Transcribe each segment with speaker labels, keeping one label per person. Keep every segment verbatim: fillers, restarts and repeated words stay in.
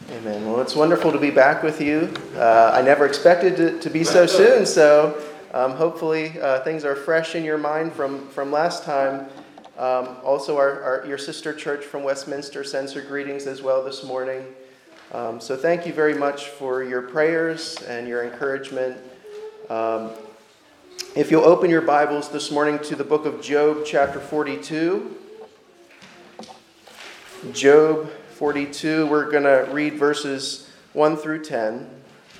Speaker 1: Amen. Well, it's wonderful to be back with you. Uh, I never expected it to be so soon, so um, hopefully uh, things are fresh in your mind from, from last time. Um, also, our, our your sister church from Westminster sends her greetings as well this morning. Um, so thank you very much for your prayers and your encouragement. Um, if you'll open your Bibles this morning to the book of Job, chapter forty-two. Job forty-two, we're going to read verses one through ten.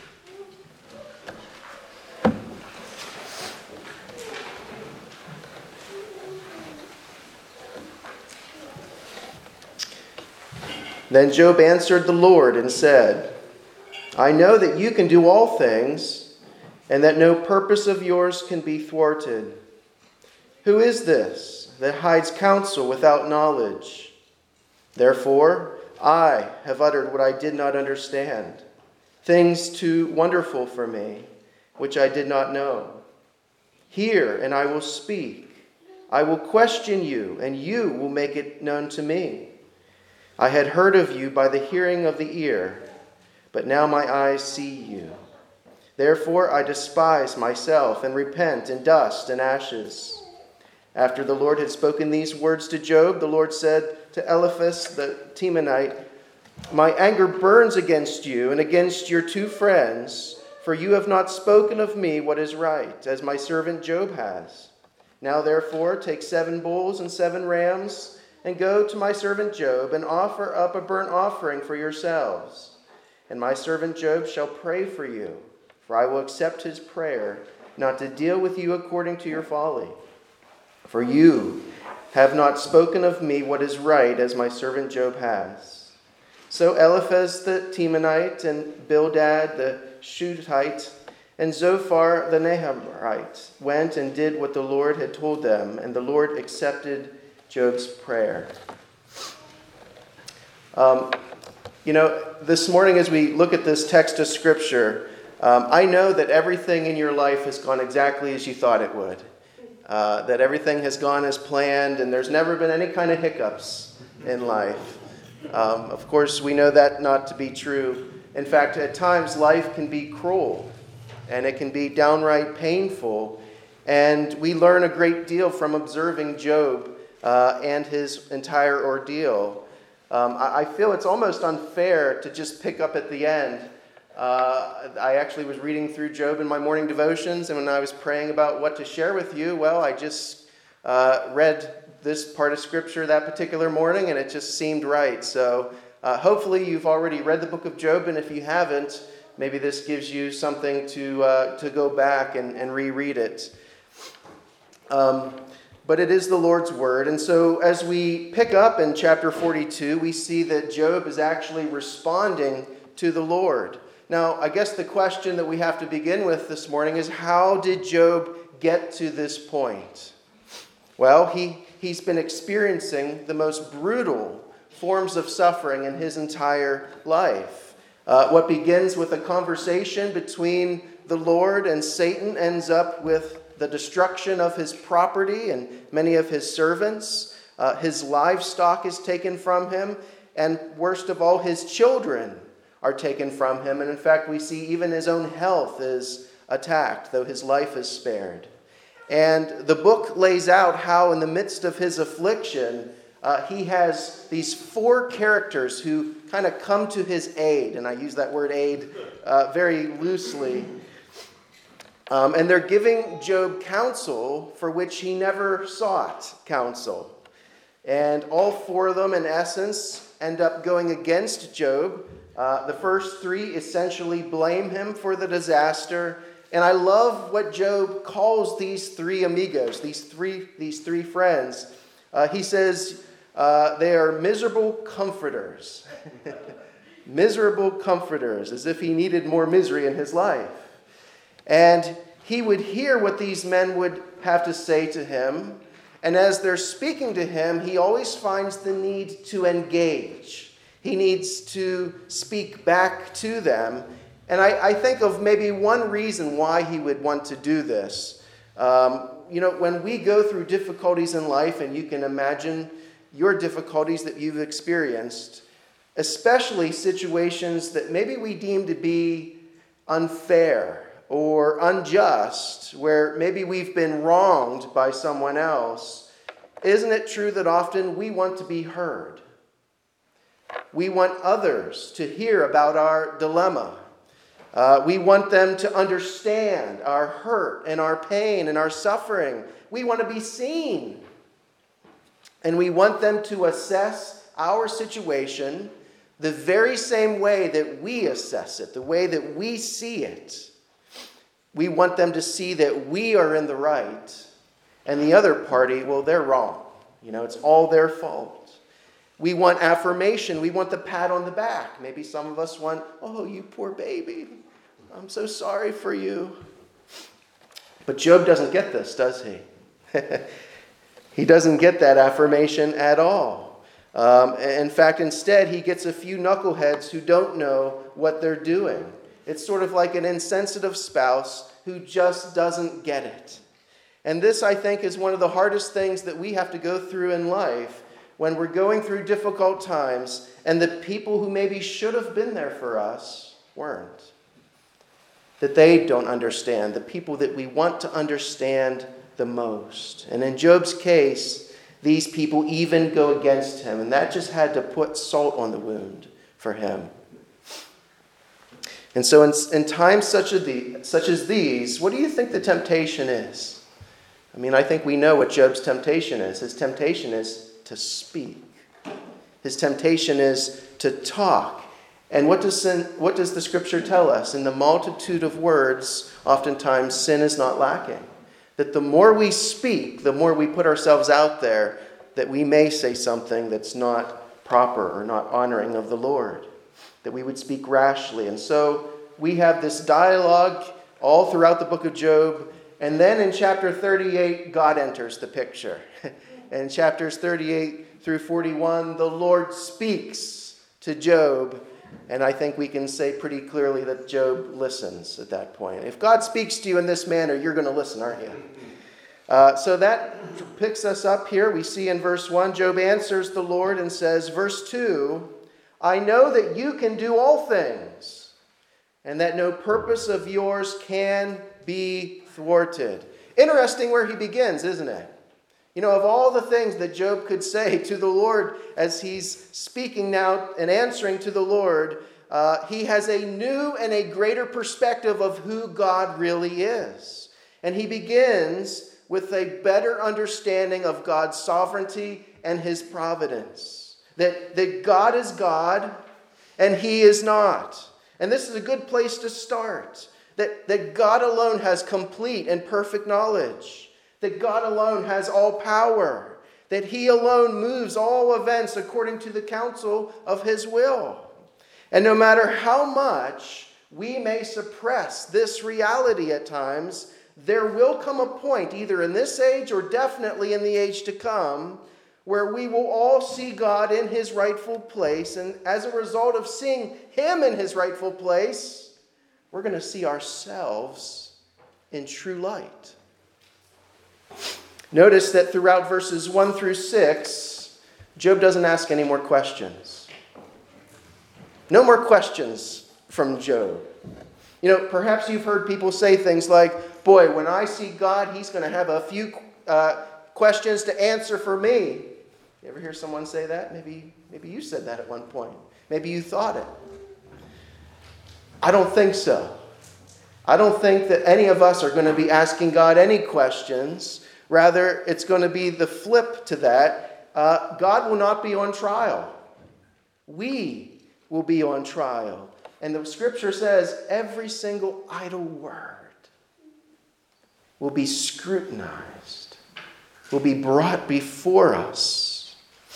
Speaker 1: Then Job answered the Lord and said, I know that you can do all things, and that no purpose of yours can be thwarted. Who is this that hides counsel without knowledge? Therefore, I have uttered what I did not understand, things too wonderful for me, which I did not know. Hear, and I will speak. I will question you, and you will make it known to me. I had heard of you by the hearing of the ear, but now my eyes see you. Therefore I despise myself and repent in dust and ashes. After the Lord had spoken these words to Job, the Lord said to Eliphaz the Temanite, My anger burns against you and against your two friends, for you have not spoken of me what is right, as my servant Job has. Now therefore take seven bulls and seven rams, and go to my servant Job, and offer up a burnt offering for yourselves. And my servant Job shall pray for you, for I will accept his prayer, not to deal with you according to your folly. For you have not spoken of me what is right, as my servant Job has. So Eliphaz the Temanite, and Bildad the Shuhite, and Zophar the Naamite went and did what the Lord had told them, and the Lord accepted Job's prayer. Um, you know, this morning as we look at this text of Scripture, um, I know that everything in your life has gone exactly as you thought it would. Uh, that everything has gone as planned, and there's never been any kind of hiccups in life. Um, of course, we know that not to be true. In fact, at times life can be cruel, and it can be downright painful. And we learn a great deal from observing Job uh, and his entire ordeal. Um, I, I feel it's almost unfair to just pick up at the end. Uh, I actually was reading through Job in my morning devotions, and when I was praying about what to share with you, well, I just uh, read this part of Scripture that particular morning, and it just seemed right. So uh, hopefully you've already read the book of Job, and if you haven't, maybe this gives you something to uh, to go back and, and reread it. Um, but it is the Lord's Word, and so as we pick up in chapter forty-two, we see that Job is actually responding to the Lord. Now, I guess the question that we have to begin with this morning is, how did Job get to this point? Well, he, he's been experiencing the most brutal forms of suffering in his entire life. Uh, what begins with a conversation between the Lord and Satan ends up with the destruction of his property and many of his servants. Uh, his livestock is taken from him, and worst of all, his children are taken from him. And in fact, we see even his own health is attacked, though his life is spared. And the book lays out how in the midst of his affliction, uh, he has these four characters who kind of come to his aid. And I use that word aid uh, very loosely. Um, and they're giving Job counsel for which he never sought counsel. And all four of them, in essence, end up going against Job. Uh, the first three essentially blame him for the disaster. And I love what Job calls these three amigos, these three, these three friends. Uh, he says uh, they are miserable comforters. Miserable comforters, as if he needed more misery in his life. And he would hear what these men would have to say to him. And as they're speaking to him, he always finds the need to engage. He needs to speak back to them. And I, I think of maybe one reason why he would want to do this. Um, you know, when we go through difficulties in life, and you can imagine your difficulties that you've experienced, especially situations that maybe we deem to be unfair or unjust, where maybe we've been wronged by someone else, isn't it true that often we want to be heard? We want others to hear about our dilemma. Uh, we want them to understand our hurt and our pain and our suffering. We want to be seen. And we want them to assess our situation the very same way that we assess it, the way that we see it. We want them to see that we are in the right, and the other party, well, they're wrong. You know, it's all their fault. We want affirmation. We want the pat on the back. Maybe some of us want, oh, you poor baby. I'm so sorry for you. But Job doesn't get this, does he? He doesn't get that affirmation at all. Um, in fact, instead, he gets a few knuckleheads who don't know what they're doing. It's sort of like an insensitive spouse who just doesn't get it. And this, I think, is one of the hardest things that we have to go through in life when we're going through difficult times and the people who maybe should have been there for us weren't. That they don't understand, the people that we want to understand the most. And in Job's case, these people even go against him, and that just had to put salt on the wound for him. And so in, in times such as, the, such as these, what do you think the temptation is? I mean, I think we know what Job's temptation is. His temptation is to speak. His temptation is to talk. And what does sin, what does the scripture tell us? In the multitude of words, oftentimes sin is not lacking. That the more we speak, the more we put ourselves out there, that we may say something that's not proper or not honoring of the Lord. That we would speak rashly. And so we have this dialogue all throughout the book of Job. And then in chapter thirty-eight, God enters the picture. In chapters thirty-eight through forty-one, the Lord speaks to Job. And I think we can say pretty clearly that Job listens at that point. If God speaks to you in this manner, you're going to listen, aren't you? Uh, so that picks us up here. We see in verse one, Job answers the Lord and says, verse two, I know that you can do all things, and that no purpose of yours can be thwarted. Interesting where he begins, isn't it? You know, of all the things that Job could say to the Lord as he's speaking now and answering to the Lord, uh, he has a new and a greater perspective of who God really is. And he begins with a better understanding of God's sovereignty and his providence. That, that God is God and he is not. And this is a good place to start. That, that God alone has complete and perfect knowledge. That God alone has all power. That he alone moves all events according to the counsel of his will. And no matter how much we may suppress this reality at times, there will come a point, either in this age or definitely in the age to come, where we will all see God in his rightful place. And as a result of seeing him in his rightful place, we're going to see ourselves in true light. Notice that throughout verses one through six, Job doesn't ask any more questions. No more questions from Job. You know, perhaps you've heard people say things like, boy, when I see God, he's going to have a few uh, questions to answer for me. You ever hear someone say that? Maybe, maybe you said that at one point. Maybe you thought it. I don't think so. I don't think that any of us are going to be asking God any questions. Rather, it's going to be the flip to that. Uh, God will not be on trial. We will be on trial. And the scripture says every single idle word will be scrutinized, will be brought before us.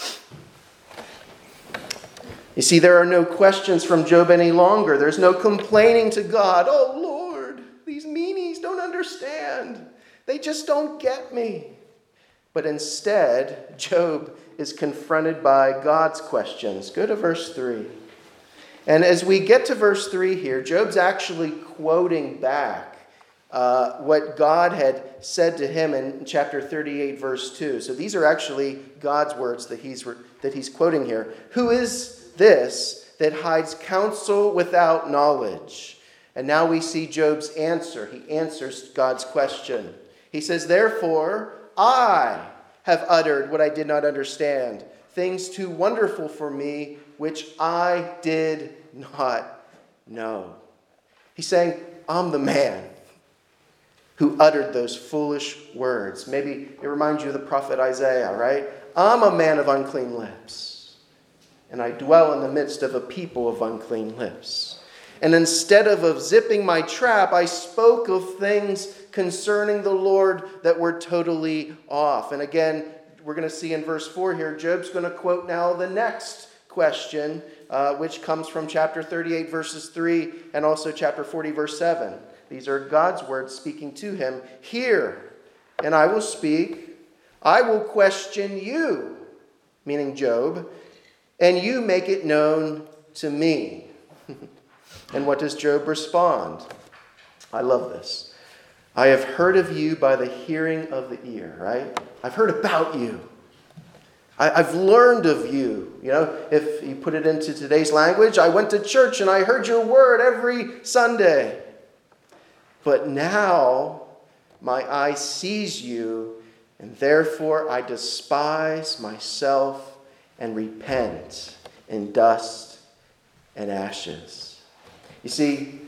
Speaker 1: You see, there are no questions from Job any longer. There's no complaining to God. Oh, Lord, these meanies don't understand. They just don't get me. But instead, Job is confronted by God's questions. Go to verse three. And as we get to verse three here, Job's actually quoting back uh, what God had said to him in chapter thirty-eight, verse two. So these are actually God's words that he's, that he's quoting here. Who is this that hides counsel without knowledge? And now we see Job's answer. He answers God's question. He says, therefore, I have uttered what I did not understand, things too wonderful for me, which I did not know. He's saying, I'm the man who uttered those foolish words. Maybe it reminds you of the prophet Isaiah, right? I'm a man of unclean lips, and I dwell in the midst of a people of unclean lips. And instead of, of zipping my trap, I spoke of things concerning the Lord that were totally off. And again, we're going to see in verse four here, Job's going to quote now the next question, uh, which comes from chapter thirty-eight, verses three, and also chapter forty, verse seven. These are God's words speaking to him. Hear, and I will speak. I will question you, meaning Job, and you make it known to me. And what does Job respond? I love this. I have heard of you by the hearing of the ear, right? I've heard about you. I, I've learned of you. You know, if you put it into today's language, I went to church and I heard your word every Sunday. But now my eye sees you, and therefore I despise myself and repent in dust and ashes. You see,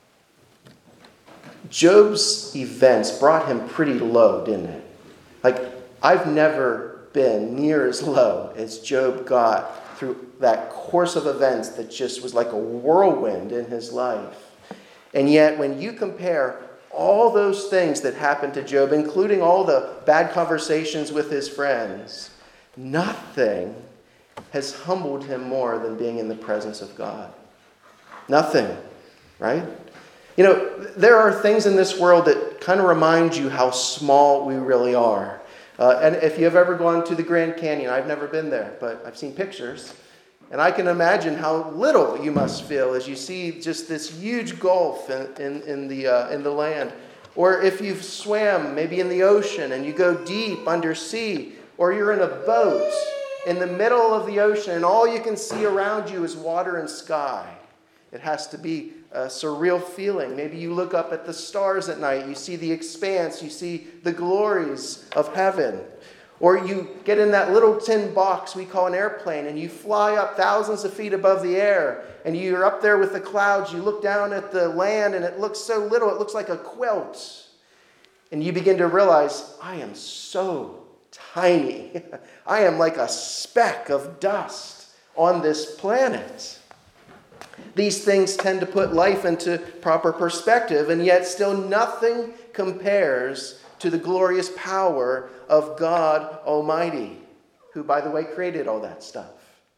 Speaker 1: Job's events brought him pretty low, didn't it? Like, I've never been near as low as Job got through that course of events that just was like a whirlwind in his life. And yet, when you compare all those things that happened to Job, including all the bad conversations with his friends, nothing has humbled him more than being in the presence of God. Nothing, right? You know, there are things in this world that kind of remind you how small we really are. Uh, and if you've ever gone to the Grand Canyon, I've never been there, but I've seen pictures. And I can imagine how little you must feel as you see just this huge gulf in, in, in, the, uh, in the land. Or if you've swam maybe in the ocean and you go deep under sea, or you're in a boat in the middle of the ocean and all you can see around you is water and sky. It has to be a surreal feeling. Maybe you look up at the stars at night, you see the expanse, you see the glories of heaven. Or you get in that little tin box we call an airplane and you fly up thousands of feet above the air and you're up there with the clouds. You look down at the land and it looks so little, it looks like a quilt. And you begin to realize, I am so tiny. I am like a speck of dust on this planet. These things tend to put life into proper perspective, and yet still nothing compares to the glorious power of God Almighty, who, by the way, created all that stuff.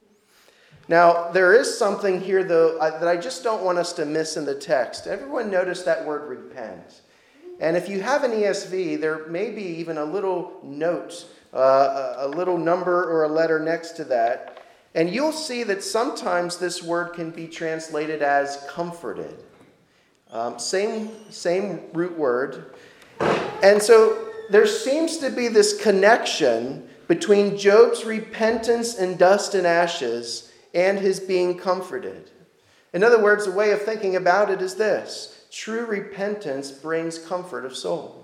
Speaker 1: Now, there is something here, though, that I just don't want us to miss in the text. Everyone notice that word repent. And if you have an E S V, there may be even a little note, uh, a little number or a letter next to that. And you'll see that sometimes this word can be translated as comforted. Um, same, same root word. And so there seems to be this connection between Job's repentance in dust and ashes and his being comforted. In other words, a way of thinking about it is this: true repentance brings comfort of soul.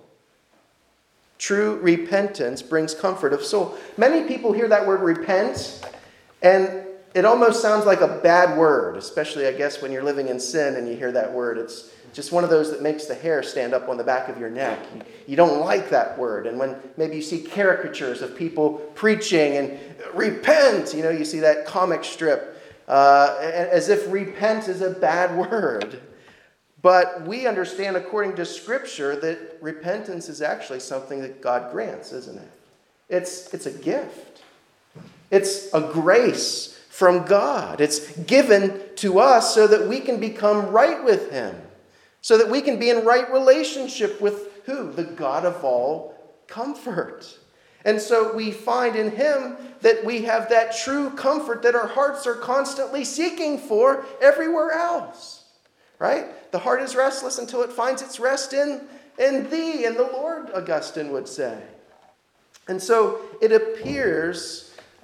Speaker 1: True repentance brings comfort of soul. Many people hear that word repent, and it almost sounds like a bad word, especially, I guess, when you're living in sin and you hear that word. It's just one of those that makes the hair stand up on the back of your neck. You, you don't like that word. And when maybe you see caricatures of people preaching and repent, you know, you see that comic strip, uh, as if repent is a bad word. But we understand, according to Scripture, that repentance is actually something that God grants, isn't it? It's, it's a gift. It's a grace from God. It's given to us so that we can become right with Him. So that we can be in right relationship with who? The God of all comfort. And so we find in Him that we have that true comfort that our hearts are constantly seeking for everywhere else. Right? The heart is restless until it finds its rest in, in Thee, and the Lord, Augustine would say. And so it appears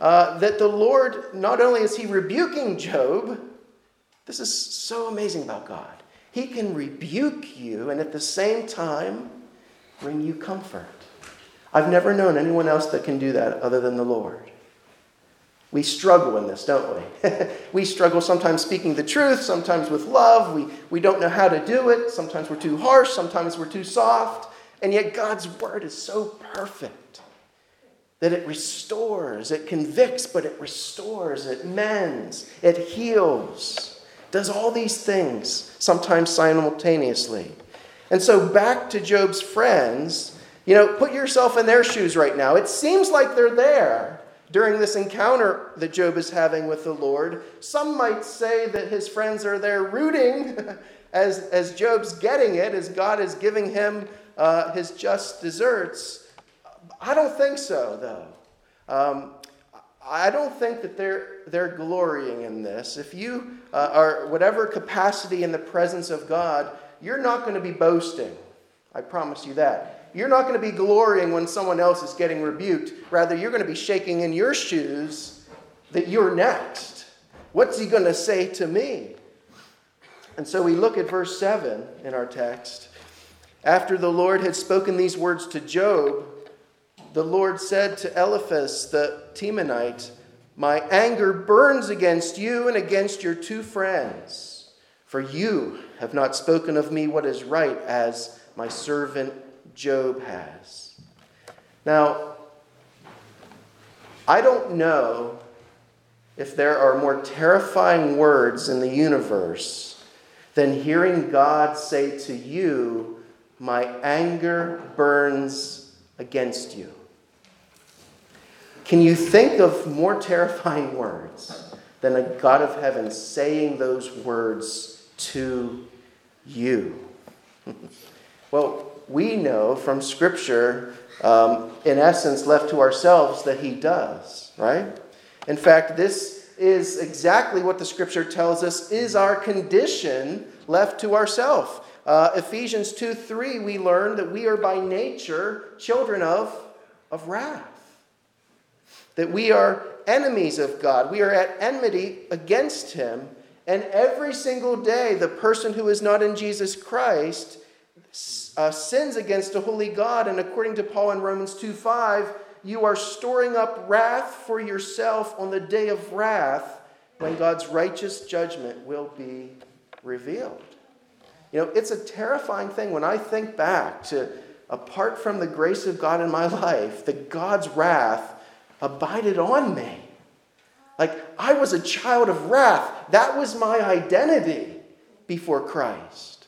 Speaker 1: uh, that the Lord, not only is he rebuking Job, this is so amazing about God. He can rebuke you and at the same time bring you comfort. I've never known anyone else that can do that other than the Lord. We struggle in this, don't we? We struggle sometimes speaking the truth, sometimes with love. We, we don't know how to do it. Sometimes we're too harsh, sometimes we're too soft. And yet God's word is so perfect that it restores, it convicts, but it restores, it mends, it heals, does all these things, sometimes simultaneously. And so back to Job's friends, you know, put yourself in their shoes right now. It seems like they're there during this encounter that Job is having with the Lord. Some might say that his friends are there rooting as, as Job's getting it, as God is giving him uh, his just deserts. I don't think so, though. Um, I don't think that they're, they're glorying in this. If you uh, are whatever capacity in the presence of God, you're not going to be boasting. I promise you that. You're not going to be glorying when someone else is getting rebuked. Rather, you're going to be shaking in your shoes that you're next. What's he going to say to me? And so we look at verse seven in our text. After the Lord had spoken these words to Job, the Lord said to Eliphaz the Temanite, "My anger burns against you and against your two friends, for you have not spoken of me what is right, as my servant Job has." Now, I don't know if there are more terrifying words in the universe than hearing God say to you, "My anger burns against you." Can you think of more terrifying words than a God of heaven saying those words to you? Well, we know from Scripture, um, in essence, left to ourselves, that he does, right? In fact, this is exactly what the Scripture tells us is our condition left to ourselves. Uh, Ephesians two three, we learn that we are by nature children of, of wrath. That we are enemies of God. We are at enmity against him. And every single day, the person who is not in Jesus Christ Uh, sins against a holy God. And according to Paul in Romans two five, you are storing up wrath for yourself on the day of wrath when God's righteous judgment will be revealed. You know, it's a terrifying thing when I think back to, apart from the grace of God in my life, that God's wrath abided on me. Like, I was a child of wrath. That was my identity before Christ.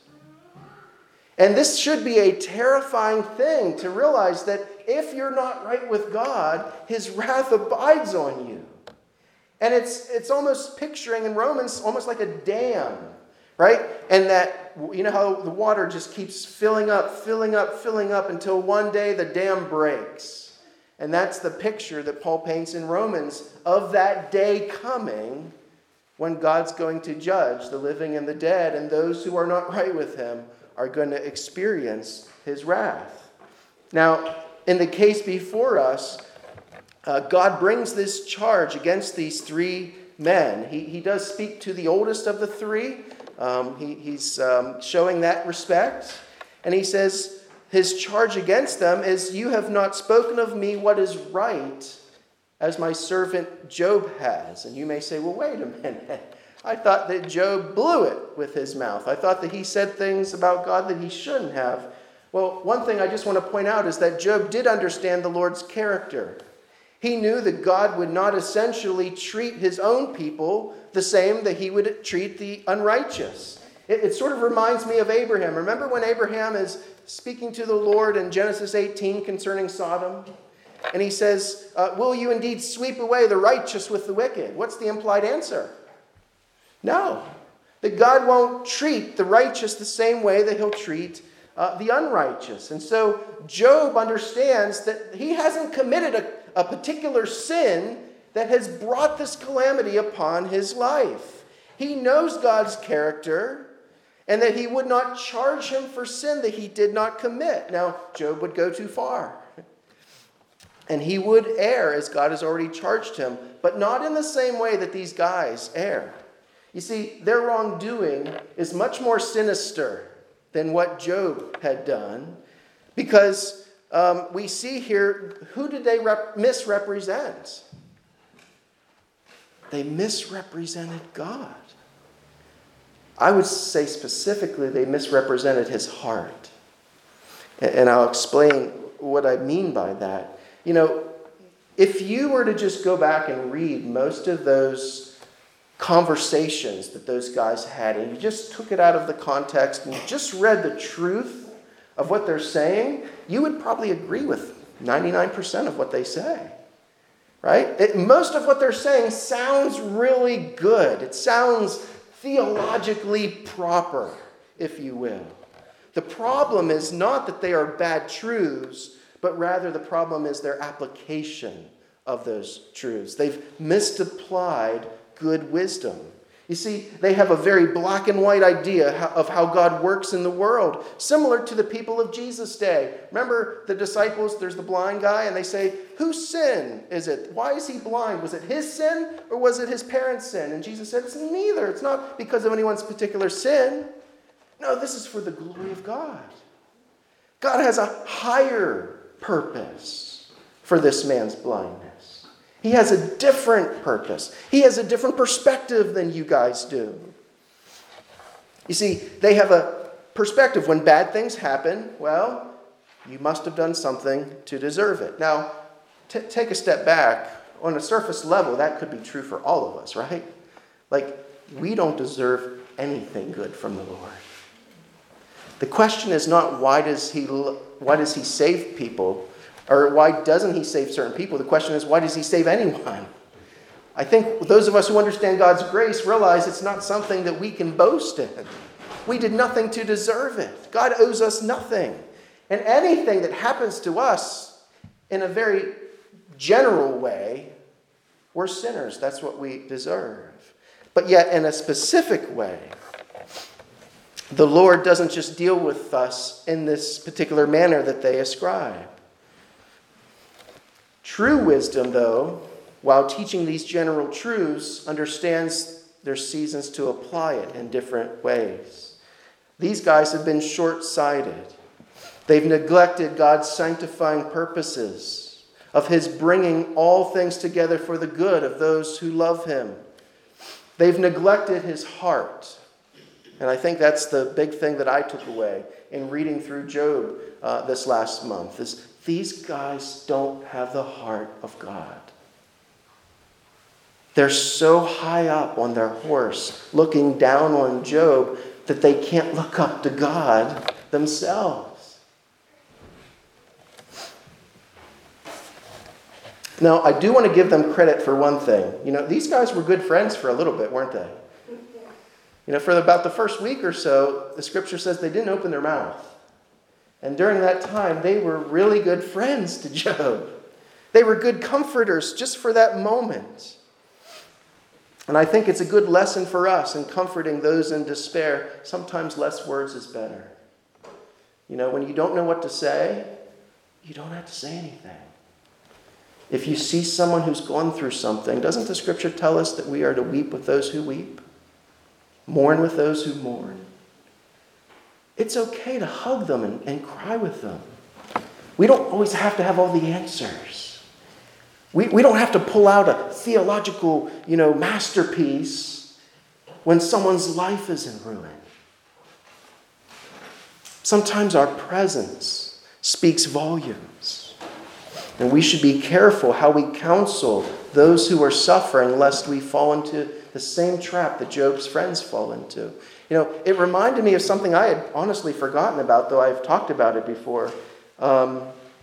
Speaker 1: And this should be a terrifying thing to realize that if you're not right with God, his wrath abides on you. And it's it's almost picturing in Romans almost like a dam, right? And that, you know how the water just keeps filling up, filling up, filling up until one day the dam breaks. And that's the picture that Paul paints in Romans of that day coming when God's going to judge the living and the dead, and those who are not right with him are going to experience his wrath. Now, in the case before us, uh, God brings this charge against these three men. He, he does speak to the oldest of the three. Um, he, he's um, showing that respect. And he says, his charge against them is, you have not spoken of me what is right, as my servant Job has. And you may say, well, wait a minute. I thought that Job blew it with his mouth. I thought that he said things about God that he shouldn't have. Well, one thing I just want to point out is that Job did understand the Lord's character. He knew that God would not essentially treat his own people the same that he would treat the unrighteous. It, it sort of reminds me of Abraham. Remember when Abraham is speaking to the Lord in Genesis eighteen concerning Sodom? And he says, uh, will you indeed sweep away the righteous with the wicked? What's the implied answer? No. That God won't treat the righteous the same way that he'll treat uh, the unrighteous. And so Job understands that he hasn't committed a, a particular sin that has brought this calamity upon his life. He knows God's character, and that he would not charge him for sin that he did not commit. Now, Job would go too far. And he would err as God has already charged him, but not in the same way that these guys err. You see, their wrongdoing is much more sinister than what Job had done, because um, we see here, who did they rep- misrepresent? They misrepresented God. I would say specifically they misrepresented his heart. And I'll explain what I mean by that. You know, if you were to just go back and read most of those conversations that those guys had, and you just took it out of the context and you just read the truth of what they're saying, you would probably agree with ninety-nine percent of what they say. Right? It, most of what they're saying sounds really good. It sounds theologically proper, if you will. The problem is not that they are bad truths, but rather the problem is their application of those truths. They've misapplied good wisdom. You see, they have a very black and white idea of how God works in the world, similar to the people of Jesus' day. Remember the disciples, there's the blind guy, and they say, whose sin is it? Why is he blind? Was it his sin or was it his parents' sin? And Jesus said, it's neither. It's not because of anyone's particular sin. No, this is for the glory of God. God has a higher purpose for this man's blindness. He has a different purpose. He has a different perspective than you guys do. You see, they have a perspective. When bad things happen, well, you must have done something to deserve it. Now, t- take a step back. On a surface level, that could be true for all of us, right? Like, we don't deserve anything good from the Lord. The question is not why does he why does he save people, or why doesn't he save certain people? The question is, why does he save anyone? I think those of us who understand God's grace realize it's not something that we can boast in. We did nothing to deserve it. God owes us nothing. And anything that happens to us in a very general way, we're sinners. That's what we deserve. But yet in a specific way, the Lord doesn't just deal with us in this particular manner that they ascribe. True wisdom, though, while teaching these general truths, understands there's seasons to apply it in different ways. These guys have been short-sighted. They've neglected God's sanctifying purposes of his bringing all things together for the good of those who love him. They've neglected his heart. And I think that's the big thing that I took away in reading through Job uh, this last month, is these guys don't have the heart of God. They're so high up on their horse, looking down on Job, that they can't look up to God themselves. Now, I do want to give them credit for one thing. You know, these guys were good friends for a little bit, weren't they? You know, for about the first week or so, the scripture says they didn't open their mouth. And during that time, they were really good friends to Job. They were good comforters just for that moment. And I think it's a good lesson for us in comforting those in despair. Sometimes less words is better. You know, when you don't know what to say, you don't have to say anything. If you see someone who's gone through something, doesn't the scripture tell us that we are to weep with those who weep? Mourn with those who mourn? It's okay to hug them and, and cry with them. We don't always have to have all the answers. We, we don't have to pull out a theological, you know, masterpiece when someone's life is in ruin. Sometimes our presence speaks volumes. And we should be careful how we counsel those who are suffering, lest we fall into the same trap that Job's friends fall into. You know, it reminded me of something I had honestly forgotten about, though I've talked about it before. Um,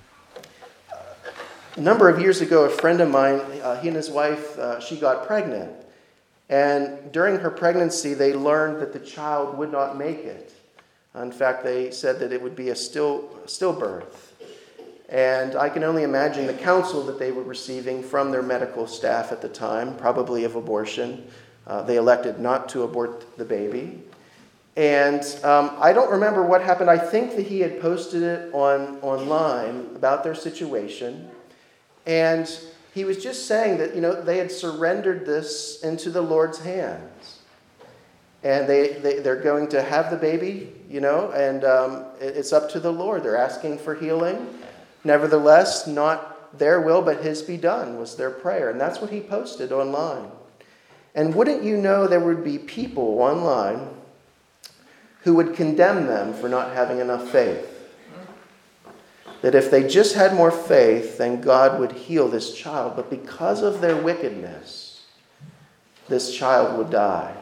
Speaker 1: a number of years ago, a friend of mine, uh, he and his wife, uh, she got pregnant. And during her pregnancy, they learned that the child would not make it. In fact, they said that it would be a still stillbirth. And I can only imagine the counsel that they were receiving from their medical staff at the time, probably of abortion. Uh, they elected not to abort the baby. And um, I don't remember what happened. I think that he had posted it on online about their situation. And he was just saying that, you know, they had surrendered this into the Lord's hands. And they, they, they're going to have the baby, you know, and um, it, it's up to the Lord. They're asking for healing. Nevertheless, not their will, but his be done was their prayer. And that's what he posted online. And wouldn't you know there would be people online who would condemn them for not having enough faith? That if they just had more faith, then God would heal this child. But because of their wickedness, this child would die.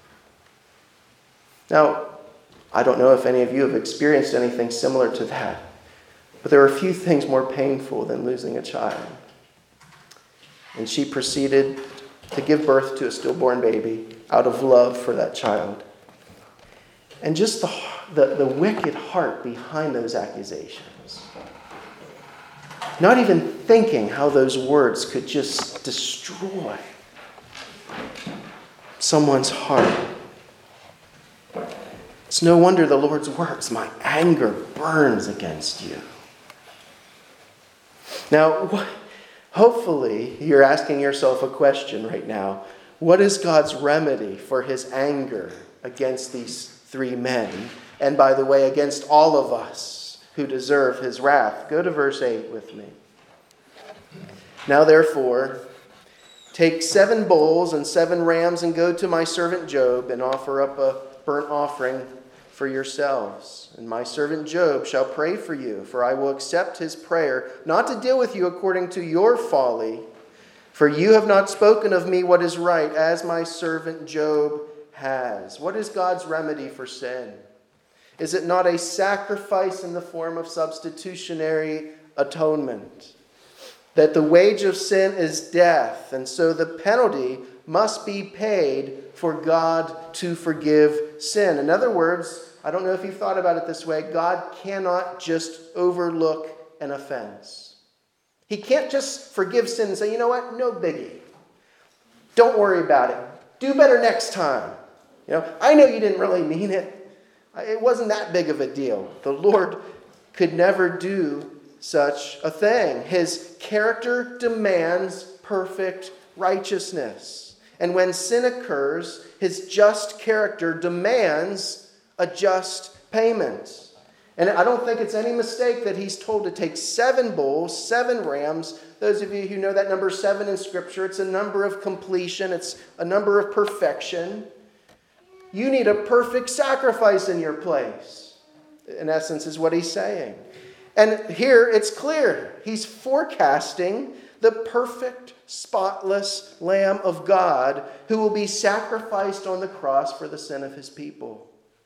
Speaker 1: Now, I don't know if any of you have experienced anything similar to that, but there are a few things more painful than losing a child. And she proceeded to give birth to a stillborn baby out of love for that child. And just the, the, the wicked heart behind those accusations. Not even thinking how those words could just destroy someone's heart. It's no wonder the Lord's words, my anger burns against you. Now, hopefully you're asking yourself a question right now. What is God's remedy for his anger against these three men? And by the way, against all of us who deserve his wrath. Go to verse eight with me. Now therefore, take seven bulls and seven rams and go to my servant Job and offer up a burnt offering for yourselves. And my servant Job shall pray for you, for I will accept his prayer, not to deal with you according to your folly, for you have not spoken of me what is right, as my servant Job has. What is God's remedy for sin? Is it not a sacrifice in the form of substitutionary atonement? That the wage of sin is death, and so the penalty must be paid for God to forgive sin. In other words, I don't know if you've thought about it this way, God cannot just overlook an offense. He can't just forgive sin and say, you know what, no biggie. Don't worry about it. Do better next time. You know, I know you didn't really mean it. It wasn't that big of a deal. The Lord could never do such a thing. His character demands perfect righteousness. And when sin occurs, his just character demands a just payment. And I don't think it's any mistake that he's told to take seven bulls, seven rams. Those of you who know that number seven in Scripture, it's a number of completion. It's a number of perfection. You need a perfect sacrifice in your place, in essence, is what he's saying. And here it's clear. He's forecasting the perfect, spotless Lamb of God who will be sacrificed on the cross for the sin of his people.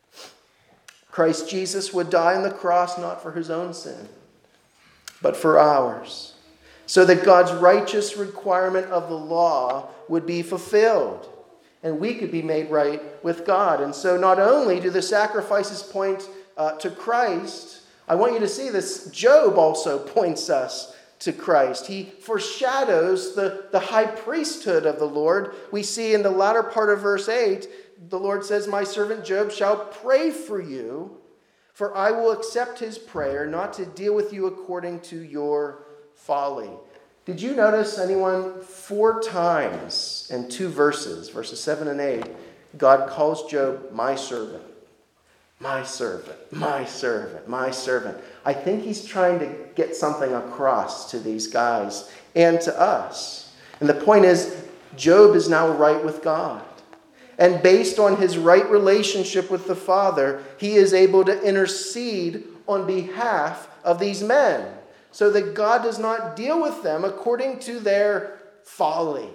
Speaker 1: Christ Jesus would die on the cross not for his own sin, but for ours, so that God's righteous requirement of the law would be fulfilled. And we could be made right with God. And so not only do the sacrifices point uh, to Christ, I want you to see this. Job also points us to Christ. He foreshadows the, the high priesthood of the Lord. We see in the latter part of verse eight, the Lord says, my servant Job shall pray for you, for I will accept his prayer, not to deal with you according to your folly. Did you notice, anyone, four times in two verses, verses seven and eight, God calls Job my servant, my servant, my servant, my servant. I think he's trying to get something across to these guys and to us. And the point is, Job is now right with God. And based on his right relationship with the Father, he is able to intercede on behalf of these men, so that God does not deal with them according to their folly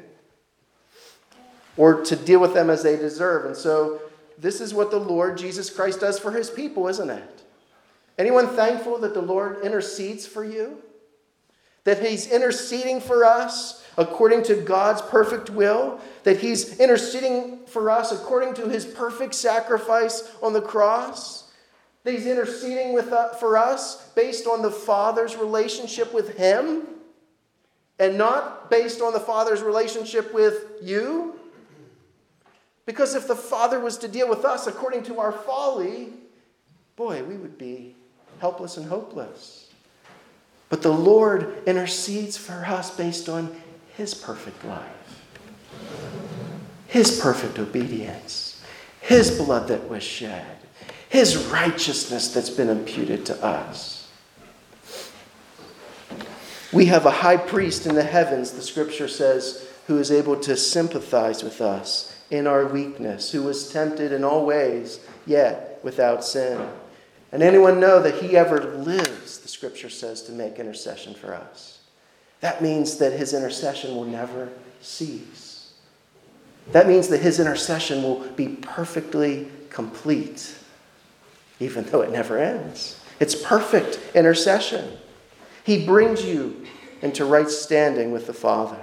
Speaker 1: or to deal with them as they deserve. And so this is what the Lord Jesus Christ does for his people, isn't it? Anyone thankful that the Lord intercedes for you? That he's interceding for us according to God's perfect will? That he's interceding for us according to his perfect sacrifice on the cross? That he's interceding with, uh, for us based on the Father's relationship with him and not based on the Father's relationship with you? Because if the Father was to deal with us according to our folly, boy, we would be helpless and hopeless. But the Lord intercedes for us based on his perfect life, his perfect obedience, his blood that was shed, his righteousness that's been imputed to us. We have a high priest in the heavens, the scripture says, who is able to sympathize with us in our weakness, who was tempted in all ways, yet without sin. And anyone know that he ever lives, the scripture says, to make intercession for us. That means that his intercession will never cease. That means that his intercession will be perfectly complete, even though it never ends. It's perfect intercession. He brings you into right standing with the Father.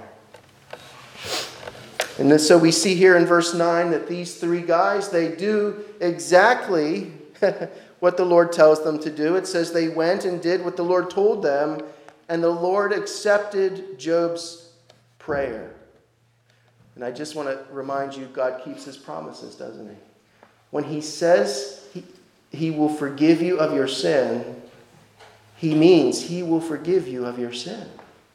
Speaker 1: And then, so we see here in verse nine that these three guys, they do exactly what the Lord tells them to do. It says they went and did what the Lord told them, and the Lord accepted Job's prayer. And I just want to remind you, God keeps his promises, doesn't he? When he says he, he will forgive you of your sin, he means he will forgive you of your sin.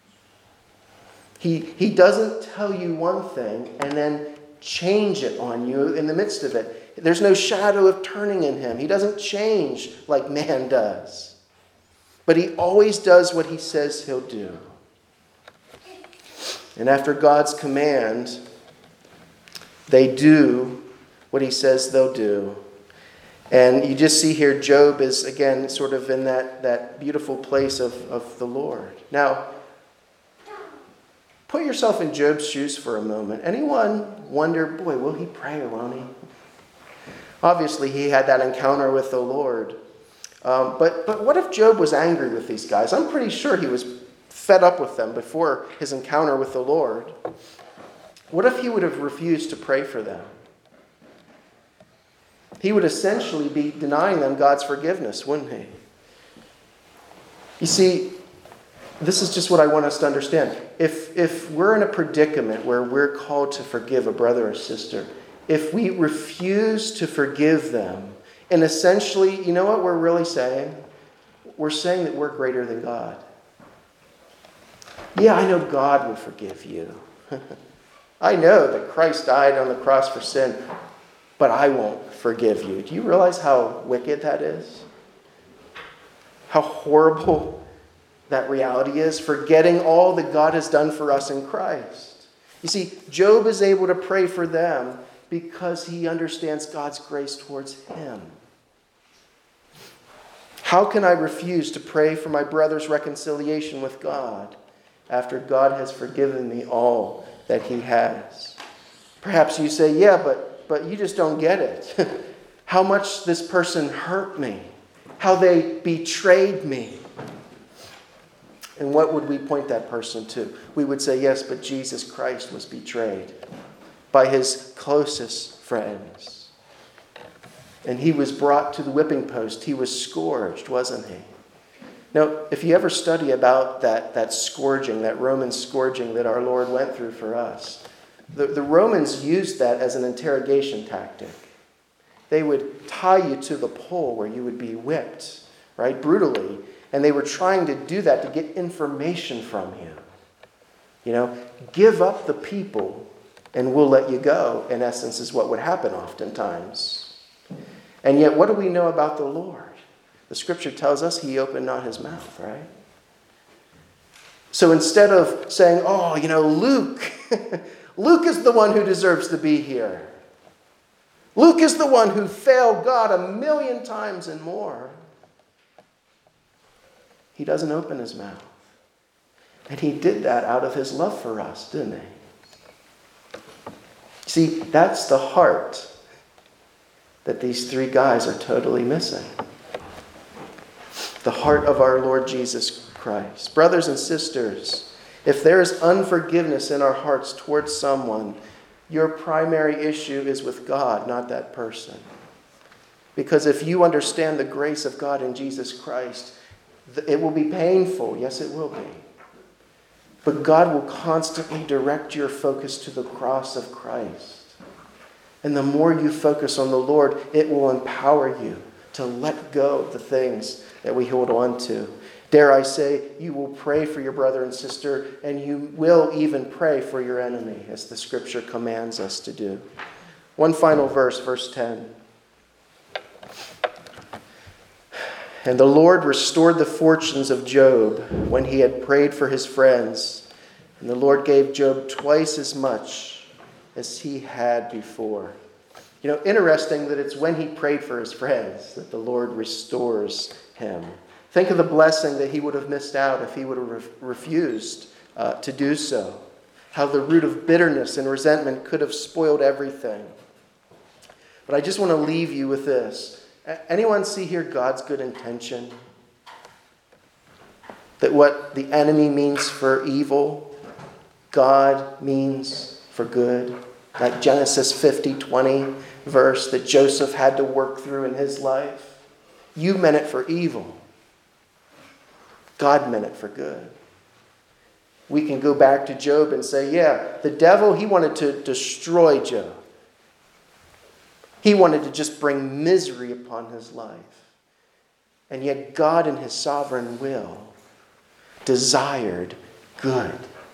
Speaker 1: He, he doesn't tell you one thing and then change it on you in the midst of it. There's no shadow of turning in him. He doesn't change like man does. But he always does what he says he'll do. And after God's command, they do what he says they'll do. And you just see here, Job is, again, sort of in that, that beautiful place of, of the Lord. Now, put yourself in Job's shoes for a moment. Anyone wonder, boy, will he pray or won't he? Obviously, he had that encounter with the Lord. Um, but, but what if Job was angry with these guys? I'm pretty sure he was fed up with them before his encounter with the Lord. What if he would have refused to pray for them? He would essentially be denying them God's forgiveness, wouldn't he? You see, this is just what I want us to understand. If, if we're in a predicament where we're called to forgive a brother or sister, if we refuse to forgive them, and essentially, you know what we're really saying? We're saying that we're greater than God. Yeah, I know God will forgive you. I know that Christ died on the cross for sin, but I won't forgive you. Do you realize how wicked that is? How horrible that reality is, forgetting all that God has done for us in Christ. You see, Job is able to pray for them because he understands God's grace towards him. How can I refuse to pray for my brother's reconciliation with God after God has forgiven me all that he has? Perhaps you say, yeah, but, but you just don't get it. How much this person hurt me. How they betrayed me. And what would we point that person to? We would say, yes, but Jesus Christ was betrayed by his closest friends. And he was brought to the whipping post. He was scourged, wasn't he? Now, if you ever study about that, that scourging, that Roman scourging that our Lord went through for us, the, the Romans used that as an interrogation tactic. They would tie you to the pole where you would be whipped, right, brutally. And they were trying to do that to get information from you. You know, give up the people and we'll let you go, in essence, is what would happen oftentimes. And yet, what do we know about the Lord? The scripture tells us he opened not his mouth, right? So instead of saying, oh, you know, Luke, Luke is the one who deserves to be here. Luke is the one who failed God a million times and more. He doesn't open his mouth. And he did that out of his love for us, didn't he? See, that's the heart that these three guys are totally missing. The heart of our Lord Jesus Christ. Brothers and sisters, if there is unforgiveness in our hearts towards someone, your primary issue is with God, not that person. Because if you understand the grace of God in Jesus Christ, it will be painful. Yes, it will be. But God will constantly direct your focus to the cross of Christ. And the more you focus on the Lord, it will empower you to let go of the things that we hold on to. Dare I say, you will pray for your brother and sister, and you will even pray for your enemy, as the scripture commands us to do. One final verse, verse ten. And the Lord restored the fortunes of Job when he had prayed for his friends. And the Lord gave Job twice as much as he had before. You know, interesting that it's when he prayed for his friends that the Lord restores him. Think of the blessing that he would have missed out if he would have refused uh, to do so. How the root of bitterness and resentment could have spoiled everything. But I just want to leave you with this. Anyone see here God's good intention? That what the enemy means for evil, God means for good. That Genesis fifty twenty verse that Joseph had to work through in his life. You meant it for evil. God meant it for good. We can go back to Job and say, yeah, the devil, he wanted to destroy Job. He wanted to just bring misery upon his life. And yet God in his sovereign will desired good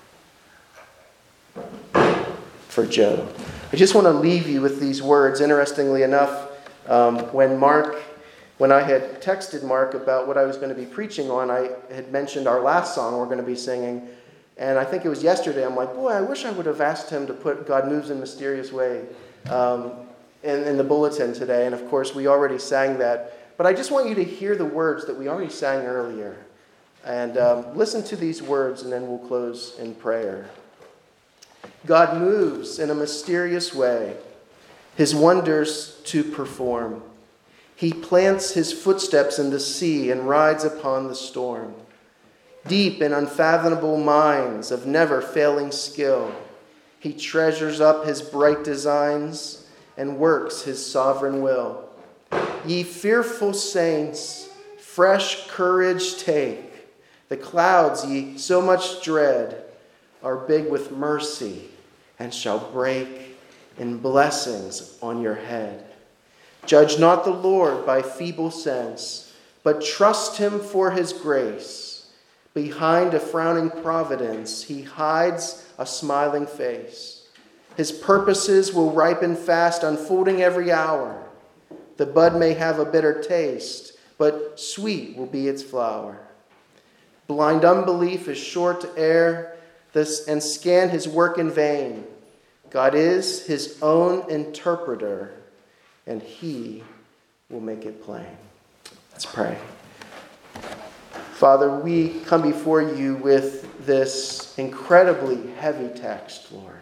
Speaker 1: for Job. I just want to leave you with these words. Interestingly enough, um, when Mark, when I had texted Mark about what I was going to be preaching on, I had mentioned our last song we're going to be singing. And I think it was yesterday, I'm like, boy, I wish I would have asked him to put God Moves in a Mysterious Way um, in, in the bulletin today. And of course, we already sang that. But I just want you to hear the words that we already sang earlier. And um, listen to these words, and then we'll close in prayer. God moves in a mysterious way, his wonders to perform. He plants his footsteps in the sea and rides upon the storm. Deep in unfathomable minds of never-failing skill, he treasures up his bright designs and works his sovereign will. Ye fearful saints, fresh courage take. The clouds ye so much dread are big with mercy and shall break in blessings on your head. Judge not the Lord by feeble sense, but trust him for his grace. Behind a frowning providence, he hides a smiling face. His purposes will ripen fast, unfolding every hour. The bud may have a bitter taste, but sweet will be its flower. Blind unbelief is sure to err this and scan his work in vain. God is his own interpreter, and he will make it plain. Let's pray. Father, we come before you with this incredibly heavy text, Lord,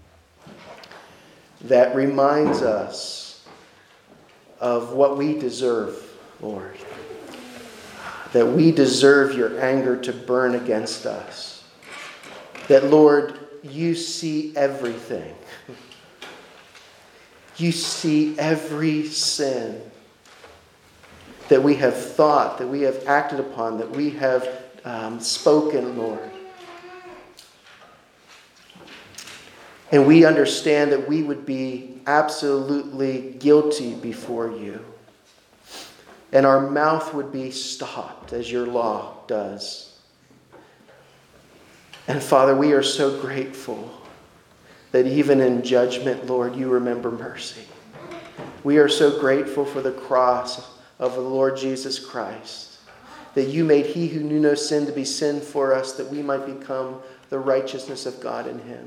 Speaker 1: that reminds us of what we deserve, Lord. That we deserve your anger to burn against us. That, Lord, you see everything. You see every sin that we have thought, that we have acted upon, that we have um, spoken, Lord. And we understand that we would be absolutely guilty before you. And our mouth would be stopped as your law does. And Father, we are so grateful that even in judgment, Lord, you remember mercy. We are so grateful for the cross of the Lord Jesus Christ, that you made he who knew no sin to be sin for us, that we might become the righteousness of God in him.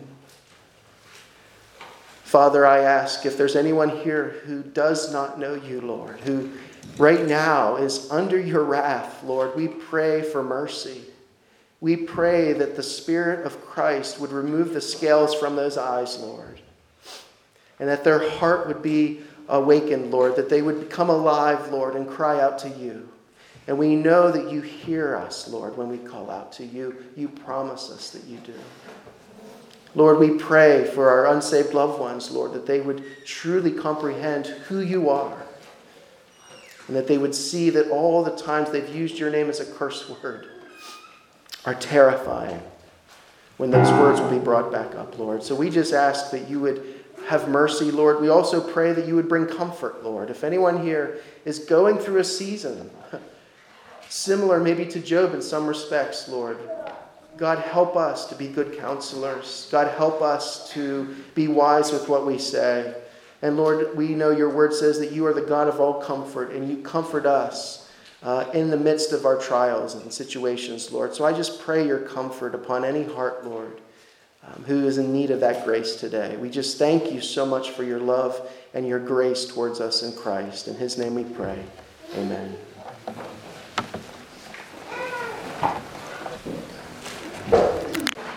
Speaker 1: Father, I ask if there's anyone here who does not know you, Lord, who right now is under your wrath, Lord, we pray for mercy. We pray that the Spirit of Christ would remove the scales from those eyes, Lord, and that their heart would be awakened, Lord, that they would become alive, Lord, and cry out to you. And we know that you hear us, Lord, when we call out to you. You promise us that you do. Lord, we pray for our unsaved loved ones, Lord, that they would truly comprehend who you are, and that they would see that all the times they've used your name as a curse word are terrifying when those words will be brought back up, Lord. So we just ask that you would have mercy, Lord. We also pray that you would bring comfort, Lord. If anyone here is going through a season similar maybe to Job in some respects, Lord. God, help us to be good counselors. God, help us to be wise with what we say. And Lord, we know your word says that you are the God of all comfort, and you comfort us uh, in the midst of our trials and situations, Lord. So I just pray your comfort upon any heart, Lord, um, who is in need of that grace today. We just thank you so much for your love and your grace towards us in Christ. In his name we pray. Amen.